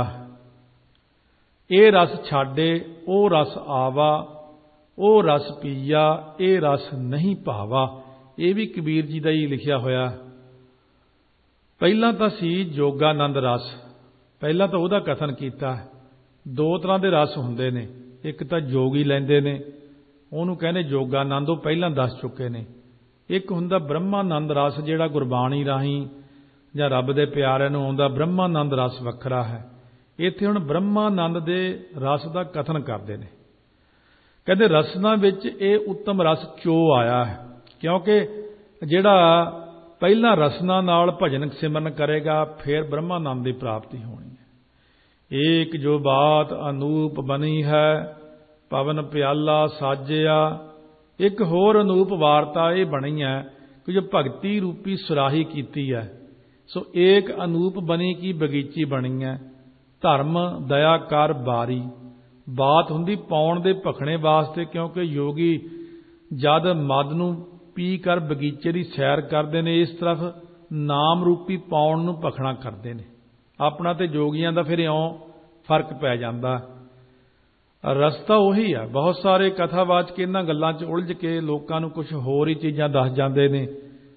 Speaker 1: ये रस छाडे ओ रस आवा ओ रस पीया ये रस नहीं भावा। ये भी कबीर जी का ही लिखिया होया। पहला तो सी जोगानंद रस। पहला तो उहदा कथन कीता। दो तरह के रस हुंदे ने एक तो जोगी लैंदे ने उहनूं कहने जोगानंद वो पहलां दस चुके ने। एक हुंदा ब्रह्मानंद रस जिहड़ा गुरबाणी राहीं जां रब दे प्यारे नूं आउंदा ब्रह्मानंद रस वखरा है। इत्थे हुण ब्रह्मानंद दे रस दा कथन करदे ने। कहंदे रसना विच इह उत्तम रस चो आया है क्योंकि जिहड़ा पहला रसना नाल भजन सिमरन करेगा फिर ब्रह्मानंद की प्राप्ति होनी है। एक जो बात अनूप बनी है पवन प्याला साजिया। एक होर अनूप वार्ता ये बनी है कि जो भगती रूपी सुराही कीती है। सो एक अनूप बनी की बगीची बनी है। धर्म दया कर बारी बात हुंदी पाउण दे भखणे वास्ते क्योंकि योगी जद मद नूं पी कर बगीचे की सैर करते हैं इस तरफ नाम रूपी पाउण नूं भखना करते हैं। अपना तो जोगियां दा फिर इउं फर्क पै जांदा। रस्ता उही है। बहुत सारे कथावाचक इन्हां गल्लां च उलझ के लोकां नूं कुछ होर ही चीज़ां दस जांदे ने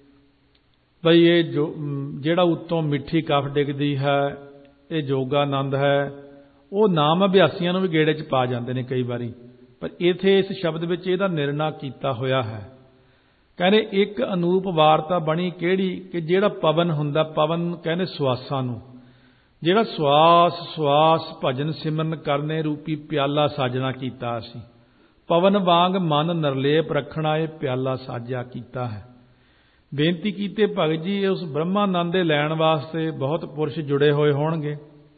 Speaker 1: बई ये जो जिहड़ा उत्तों मिठी कफ डिगदी है ये जोगानंद है। वो नाम अभ्यासियां नूं भी गेड़े च पा जांदे ने कई बारी। पर इत्थे इस शब्द विच इहदा निर्णय कीता होया है। कहने एक अनूप वार्ता बनी किहड़ी कि जिहड़ा पवन हुंदा पवन कहने सुआसां नूं जिहड़ा सुआस सुआस भजन सिमरन करने रूपी प्याला साजना कीता असीं पवन वांग मन निर्लेप रखना ये प्याला साजिया कीता है। बेनती कीते भगत जी उस ब्रह्मानंद दे लैण वास्ते बहुत पुरुष जुड़े होए होणगे।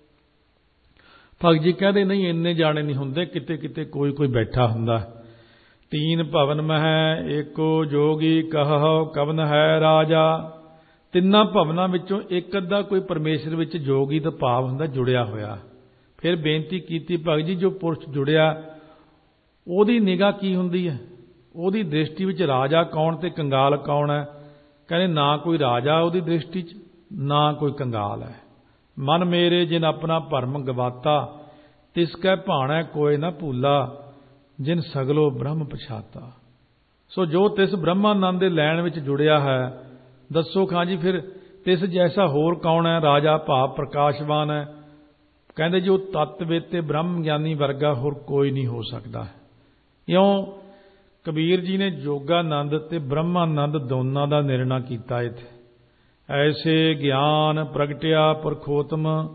Speaker 1: भगत जी कहते नहीं इन्ने जाने नहीं हुंदे किते किते कोई कोई बैठा हुंदा। तीन भवन मह एको जोगी कहो कवन है राजा। तिन्ना भवनां विचों एक अद्धा कोई परमेश्वर विच जोगी दा भाव हुंदा जुड़िया होया। फिर बेनती कीती भगत जी जो पुरुष जुड़िया ओहदी निगाह की हुंदी है ओहदी दृष्टि विच राजा कौन ते कंगाल कौन है। कहने ना कोई राजा ओहदी दृष्टि च ना कोई कंगाल है। मन मेरे जिन अपना भरम गवाता तिसकै भाणै कोई ना भूला जिन सगलो ब्रह्म पछाता। सो जो तिस ब्रह्मानंद दे लैण विच जुड़िया है दसो खां जी फिर तिस जैसा होर कौन है। राजा भाव प्रकाशवान है। कहते जो तत्वेते ब्रह्म ज्ञानी वर्गा होर कोई नहीं हो सकता। इउं कबीर जी ने जोगानंद ते ब्रह्मानंद दोनों का निर्णय किया। इत्थे ऐसे ज्ञान प्रगटिया पुरखोत्तम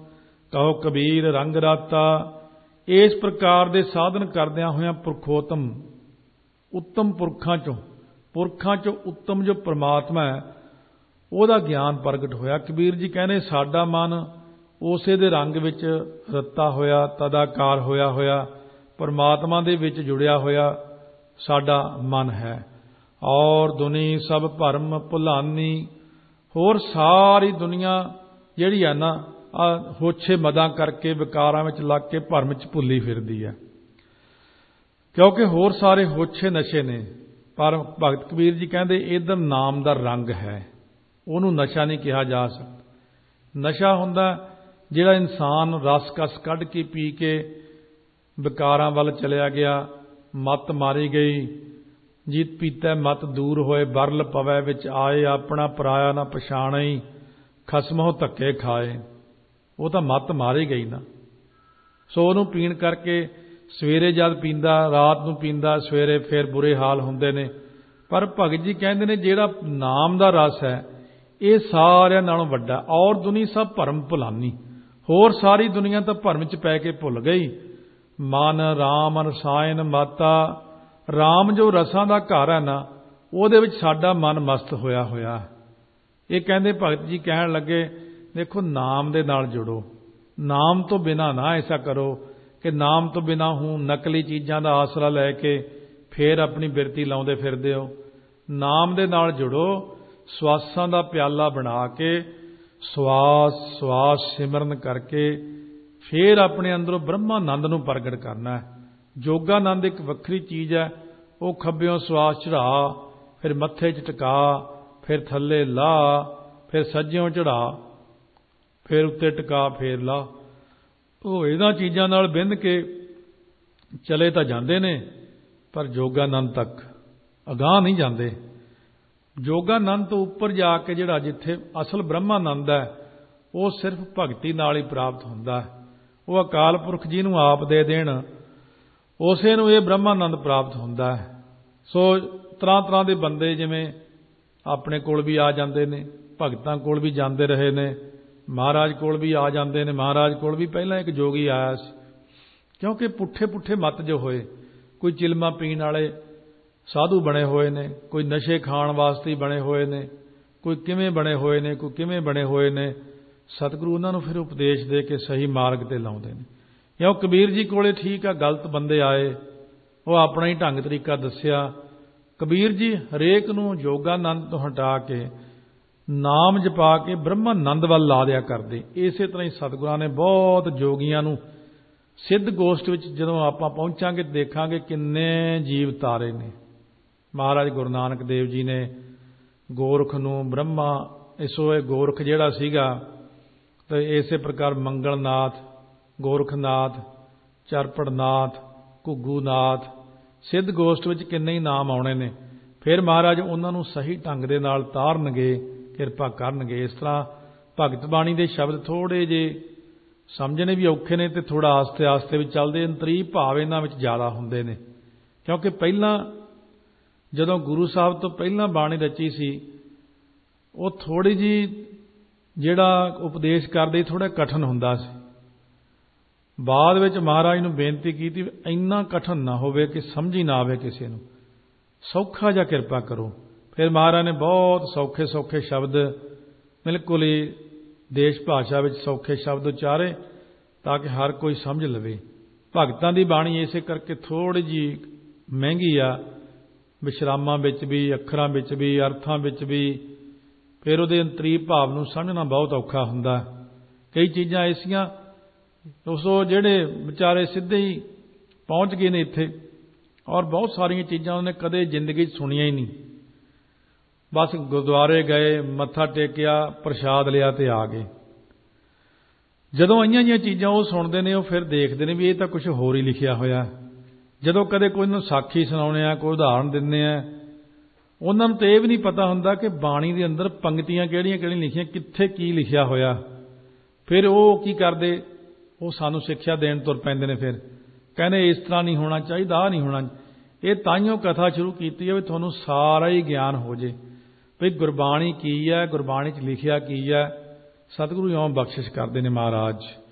Speaker 1: ਕਹੋ ਕਬੀਰ ਰੰਗ ਰਾਤਾ। ਇਸ ਪ੍ਰਕਾਰ ਦੇ ਸਾਧਨ ਕਰਦਿਆਂ ਹੋਇਆਂ ਪੁਰਖੋਤਮ ਉੱਤਮ ਪੁਰਖਾਂ ਚੋਂ ਉੱਤਮ ਜੋ ਪਰਮਾਤਮਾ ਹੈ ਉਹਦਾ ਗਿਆਨ ਪ੍ਰਗਟ ਹੋਇਆ। ਕਬੀਰ ਜੀ ਕਹਿੰਦੇ ਸਾਡਾ ਮਨ ਉਸੇ ਦੇ ਰੰਗ ਵਿੱਚ ਰੱਤਾ ਹੋਇਆ, ਤਦਾਕਾਰ ਹੋਇਆ ਪਰਮਾਤਮਾ ਦੇ ਵਿੱਚ ਜੁੜਿਆ ਹੋਇਆ ਸਾਡਾ ਮਨ ਹੈ। ਔਰ ਦੁਨੀ ਸਭ ਭਰਮ ਭੁਲਾਨੀ। ਹੋਰ ਸਾਰੀ ਦੁਨੀਆ ਜਿਹੜੀ ਹੈ ਨਾ ਹੋਛੇ ਮਦਾਂ ਕਰਕੇ ਵਿਕਾਰਾਂ ਵਿੱਚ ਲੱਗ ਕੇ ਭਰਮ ਚ ਭੁੱਲੀ ਫਿਰਦੀ ਹੈ, ਕਿਉਂਕਿ ਹੋਰ ਸਾਰੇ ਹੋਛੇ ਨਸ਼ੇ ਨੇ। ਪਰ ਭਗਤ ਕਬੀਰ ਜੀ ਕਹਿੰਦੇ ਇਧਰ ਨਾਮ ਦਾ ਰੰਗ ਹੈ, ਉਹਨੂੰ ਨਸ਼ਾ ਨਹੀਂ ਕਿਹਾ ਜਾ ਸਕਦਾ। ਨਸ਼ਾ ਹੁੰਦਾ ਜਿਹੜਾ ਇਨਸਾਨ ਰਸ ਕਸ ਕੱਢ ਕੇ ਪੀ ਕੇ ਵਿਕਾਰਾਂ ਵੱਲ ਚਲਿਆ ਗਿਆ, ਮੱਤ ਮਾਰੀ ਗਈ। ਜੀਤ ਪੀਤਾ ਮਤ ਦੂਰ ਹੋਏ, ਬਰਲ ਪਵੈ ਵਿੱਚ ਆਏ, ਆਪਣਾ ਪਰਾਇਆ ਨਾ ਪਛਾਣਈ, ਖਸਮੋਂ ਧੱਕੇ ਖਾਏ। ਉਹ ਤਾਂ ਮੱਤ ਮਾਰੀ ਗਈ ਨਾ। ਸੋ ਉਹਨੂੰ ਪੀਣ ਕਰਕੇ ਸਵੇਰੇ ਜਦ ਪੀਂਦਾ, ਰਾਤ ਨੂੰ ਪੀਂਦਾ, ਸਵੇਰੇ ਫਿਰ ਬੁਰੇ ਹਾਲ ਹੁੰਦੇ ਨੇ। ਪਰ ਭਗਤ ਜੀ ਕਹਿੰਦੇ ਨੇ ਜਿਹੜਾ ਨਾਮ ਦਾ ਰਸ ਹੈ ਇਹ ਸਾਰਿਆਂ ਨਾਲੋਂ ਵੱਡਾ। ਔਰ ਦੁਨੀ ਸਭ ਭਰਮ ਭੁਲਾਨੀ। ਹੋਰ ਸਾਰੀ ਦੁਨੀਆ ਤਾਂ ਭਰਮ ਚ ਪੈ ਕੇ ਭੁੱਲ ਗਈ। ਮਨ ਰਾਮ ਰਸਾਇਣ ਮਾਤਾ। ਰਾਮ ਜੋ ਰਸਾਂ ਦਾ ਘਰ ਹੈ ਨਾ ਉਹਦੇ ਵਿੱਚ ਸਾਡਾ ਮਨ ਮਸਤ ਹੋਇਆ। ਇਹ ਕਹਿੰਦੇ ਭਗਤ ਜੀ ਕਹਿਣ ਲੱਗੇ ਦੇਖੋ ਨਾਮ ਦੇ ਨਾਲ ਜੁੜੋ, ਨਾਮ ਤੋਂ ਬਿਨਾਂ ਨਾ ਐਸਾ ਕਰੋ ਕਿ ਨਾਮ ਤੋਂ ਬਿਨਾਂ ਹੂੰ ਨਕਲੀ ਚੀਜ਼ਾਂ ਦਾ ਆਸਰਾ ਲੈ ਕੇ ਫੇਰ ਆਪਣੀ ਬਿਰਤੀ ਲਾਉਂਦੇ ਫਿਰਦੇ ਹੋ। ਨਾਮ ਦੇ ਨਾਲ ਜੁੜੋ, ਸਵਾਸਾਂ ਦਾ ਪਿਆਲਾ ਬਣਾ ਕੇ ਸਵਾਸ ਸਿਮਰਨ ਕਰਕੇ ਫੇਰ ਆਪਣੇ ਅੰਦਰੋਂ ਬ੍ਰਹਮਾਨੰਦ ਨੂੰ ਪ੍ਰਗਟ ਕਰਨਾ ਹੈ। ਜੋਗਾਨੰਦ ਇੱਕ ਵੱਖਰੀ ਚੀਜ਼ ਹੈ। ਉਹ ਖੱਬਿਓਂ ਸਵਾਸ ਚੜਾ, ਫਿਰ ਮੱਥੇ 'ਚ ਟਿਕਾ, ਫਿਰ ਥੱਲੇ ਲਾ, ਫਿਰ ਸੱਜਿਓਂ ਚੜਾ, ਫਿਰ ਉੱਤੇ ਟਿਕਾ, ਫਿਰ ਲਾ। ਉਹ ਇਹਨਾਂ ਚੀਜ਼ਾਂ ਨਾਲ ਬਿੰਧ ਕੇ ਚਲੇ ਤਾਂ ਜਾਂਦੇ ਨੇ ਪਰ ਜੋਗਾਨੰਦ ਤੱਕ ਅਗਾਂਹ ਨਹੀਂ ਜਾਂਦੇ। ਜੋਗਾਨੰਦ ਤੋਂ ਉੱਪਰ ਜਾ ਕੇ ਜਿਹੜਾ ਜਿੱਥੇ ਅਸਲ ਬ੍ਰਹਮਾਨੰਦ ਹੈ ਉਹ ਸਿਰਫ ਭਗਤੀ ਨਾਲ ਹੀ ਪ੍ਰਾਪਤ ਹੁੰਦਾ ਹੈ। ਉਹ ਅਕਾਲ ਪੁਰਖ ਜੀ ਨੂੰ ਆਪ ਦੇ ਦੇਣ, ਉਸੇ ਨੂੰ ਇਹ ਬ੍ਰਹਮਾਨੰਦ ਪ੍ਰਾਪਤ ਹੁੰਦਾ ਹੈ। ਸੋ ਤਰ੍ਹਾਂ ਦੇ ਬੰਦੇ ਜਿਵੇਂ ਆਪਣੇ ਕੋਲ ਵੀ ਆ ਜਾਂਦੇ ਨੇ, ਭਗਤਾਂ ਕੋਲ ਵੀ ਜਾਂਦੇ ਰਹੇ ਨੇ, ਮਹਾਰਾਜ ਕੋਲ ਵੀ ਆ ਜਾਂਦੇ ਨੇ। ਮਹਾਰਾਜ ਕੋਲ ਵੀ ਪਹਿਲਾਂ ਇੱਕ ਜੋਗੀ ਆਇਆ ਸੀ, ਕਿਉਂਕਿ ਪੁੱਠੇ ਮੱਤ ਜੋ ਹੋਏ, ਕੋਈ ਚਿਲਮਾ ਪੀਣ ਵਾਲੇ ਸਾਧੂ ਬਣੇ ਹੋਏ ਨੇ, ਕੋਈ ਨਸ਼ੇ ਖਾਣ ਵਾਸਤੇ ਬਣੇ ਹੋਏ ਨੇ, ਕੋਈ ਕਿਵੇਂ ਬਣੇ ਹੋਏ ਨੇ, ਕੋਈ ਕਿਵੇਂ ਬਣੇ ਹੋਏ ਨੇ। ਸਤਿਗੁਰੂ ਉਹਨਾਂ ਨੂੰ ਫਿਰ ਉਪਦੇਸ਼ ਦੇ ਕੇ ਸਹੀ ਮਾਰਗ ਤੇ ਲਾਉਂਦੇ ਨੇ। ਕਿਉਂ ਕਬੀਰ ਜੀ ਕੋਲੇ ਠੀਕ ਆ ਗਲਤ ਬੰਦੇ ਆਏ, ਉਹ ਆਪਣਾ ਹੀ ਢੰਗ ਤਰੀਕਾ ਦੱਸਿਆ। ਕਬੀਰ ਜੀ ਹਰੇਕ ਨੂੰ ਯੋਗਾਨੰਦ ਤੋਂ ਹਟਾ ਕੇ ਨਾਮ ਜਪਾ ਕੇ ਬ੍ਰਹਮਾਨੰਦ ਵੱਲ ਲਾ ਦਿਆ ਕਰਦੇ। ਇਸੇ ਤਰ੍ਹਾਂ ਹੀ ਸਤਿਗੁਰਾਂ ਨੇ ਬਹੁਤ ਜੋਗੀਆਂ ਨੂੰ ਸਿੱਧ ਗੋਸ਼ਟ ਵਿੱਚ ਜਦੋਂ ਆਪਾਂ ਪਹੁੰਚਾਂਗੇ ਦੇਖਾਂਗੇ ਕਿੰਨੇ ਜੀਵ ਤਾਰੇ ਨੇ। ਮਹਾਰਾਜ ਗੁਰੂ ਨਾਨਕ ਦੇਵ ਜੀ ਨੇ ਗੋਰਖ ਨੂੰ ਬ੍ਰਹਮਾ, ਇਸੋ ਇਹ ਗੋਰਖ ਜਿਹੜਾ ਸੀਗਾ, ਤੇ ਇਸੇ ਪ੍ਰਕਾਰ ਮੰਗਲਨਾਥ, ਗੋਰਖਨਾਥ, ਚਰਪੜਨਾਥ, ਘੁੱਗੂਨਾਥ, ਸਿੱਧ ਗੋਸ਼ਟ ਵਿੱਚ ਕਿੰਨੇ ਹੀ ਨਾਮ ਆਉਣੇ ਨੇ। ਫਿਰ ਮਹਾਰਾਜ ਉਹਨਾਂ ਨੂੰ ਸਹੀ ਢੰਗ ਦੇ ਨਾਲ ਤਾਰਨਗੇ, ਕਿਰਪਾ ਕਰਨਗੇ। ਇਸ ਤਰ੍ਹਾਂ ਭਗਤ ਬਾਣੀ ਦੇ ਸ਼ਬਦ ਥੋੜੇ ਜਿਹੇ ਸਮਝਣੇ ਵੀ ਔਖੇ ਨੇ ਤੇ ਥੋੜਾ ਆਸਤੇ ਵਿੱਚ ਚੱਲਦੇ। ਅੰਤਰੀ ਭਾਵ ਇਹਨਾਂ ਵਿੱਚ ਜ਼ਿਆਦਾ ਹੁੰਦੇ ਨੇ, ਕਿਉਂਕਿ ਪਹਿਲਾਂ ਜਦੋਂ ਗੁਰੂ ਸਾਹਿਬ ਤੋਂ ਪਹਿਲਾਂ ਬਾਣੀ ਰਚੀ ਸੀ ਉਹ ਥੋੜੀ ਜਿਹੀ ਜਿਹੜਾ ਉਪਦੇਸ਼ ਕਰਦੇ ਥੋੜਾ ਕਠਿਨ ਹੁੰਦਾ ਸੀ। ਬਾਅਦ ਵਿੱਚ ਮਹਾਰਾਜ ਨੂੰ ਬੇਨਤੀ ਕੀਤੀ ਇੰਨਾ ਕਠਿਨ ਨਾ ਹੋਵੇ ਕਿ ਸਮਝ ਹੀ ਨਾ ਆਵੇ ਕਿਸੇ ਨੂੰ, ਸੌਖਾ ਜਿਹਾ ਕਿਰਪਾ ਕਰੋ। ਫਿਰ ਮਹਾਰਾਜ ਨੇ ਬਹੁਤ ਸੌਖੇ ਸ਼ਬਦ ਬਿਲਕੁਲ ਹੀ ਦੇਸ਼ ਭਾਸ਼ਾ ਵਿੱਚ ਸੌਖੇ ਸ਼ਬਦ ਉਚਾਰੇ ਤਾਂ ਕਿ ਹਰ ਕੋਈ ਸਮਝ ਲਵੇ। ਭਗਤਾਂ ਦੀ ਬਾਣੀ ਇਸੇ ਕਰਕੇ ਥੋੜੀ ਜਿਹੀ ਮਹਿੰਗੀ ਆ, ਵਿਸ਼ਰਾਮਾਂ ਵਿੱਚ ਵੀ, ਅੱਖਰਾਂ ਵਿੱਚ ਵੀ, ਅਰਥਾਂ ਵਿੱਚ ਵੀ। ਫਿਰ ਉਹਦੇ ਅੰਤਰੀ ਭਾਵ ਨੂੰ ਸਮਝਣਾ ਬਹੁਤ ਔਖਾ ਹੁੰਦਾ। ਕਈ ਚੀਜ਼ਾਂ ਐਸੀਆਂ ਉਸੋ ਜਿਹੜੇ ਵਿਚਾਰੇ ਸਿੱਧੇ ਹੀ ਪਹੁੰਚ ਗਏ ਨੇ ਇੱਥੇ, ਔਰ ਬਹੁਤ ਸਾਰੀਆਂ ਚੀਜ਼ਾਂ ਉਹਨੇ ਕਦੇ ਜ਼ਿੰਦਗੀ 'ਚ ਸੁਣੀਆਂ ਹੀ ਨਹੀਂ। ਬਸ ਗੁਰਦੁਆਰੇ ਗਏ, ਮੱਥਾ ਟੇਕਿਆ, ਪ੍ਰਸ਼ਾਦ ਲਿਆ ਤੇ ਆ ਗਏ। ਜਦੋਂ ਆਈਆਂ ਜੀਆਂ ਚੀਜ਼ਾਂ ਉਹ ਸੁਣਦੇ ਨੇ, ਉਹ ਫਿਰ ਦੇਖਦੇ ਨੇ ਵੀ ਇਹ ਤਾਂ ਕੁਝ ਹੋਰ ਹੀ ਲਿਖਿਆ ਹੋਇਆ। ਜਦੋਂ ਕਦੇ ਕੋਈ ਨੂੰ ਸਾਖੀ ਸੁਣਾਉਣੇ ਆ, ਕੋਈ ਉਦਾਹਰਣ ਦਿੰਦੇ ਆ, ਉਹਨਾਂ ਨੂੰ ਤਾਂ ਇਹ ਵੀ ਨਹੀਂ ਪਤਾ ਹੁੰਦਾ ਕਿ ਬਾਣੀ ਦੇ ਅੰਦਰ ਪੰਕਤੀਆਂ ਕਿਹੜੀਆਂ ਲਿਖੀਆਂ, ਕਿੱਥੇ ਕੀ ਲਿਖਿਆ ਹੋਇਆ। ਫਿਰ ਉਹ ਕੀ ਕਰਦੇ, ਉਹ ਸਾਨੂੰ ਸਿੱਖਿਆ ਦੇਣ ਤੁਰ ਪੈਂਦੇ ਨੇ। ਫਿਰ ਕਹਿੰਦੇ ਇਸ ਤਰ੍ਹਾਂ ਨਹੀਂ ਹੋਣਾ ਚਾਹੀਦਾ, ਆਹ ਨਹੀਂ ਹੋਣਾ। ਇਹ ਤਾਈਓ ਕਥਾ ਸ਼ੁਰੂ ਕੀਤੀ ਹੈ ਵੀ ਤੁਹਾਨੂੰ ਸਾਰਾ ਹੀ ਗਿਆਨ ਹੋ ਜੇ ਵੀ ਗੁਰਬਾਣੀ ਕੀ ਹੈ, ਗੁਰਬਾਣੀ 'ਚ ਲਿਖਿਆ ਕੀ ਹੈ। ਸਤਿਗੁਰੂ ਇਉਂ ਬਖਸ਼ਿਸ਼ ਕਰਦੇ ਨੇ ਮਹਾਰਾਜ।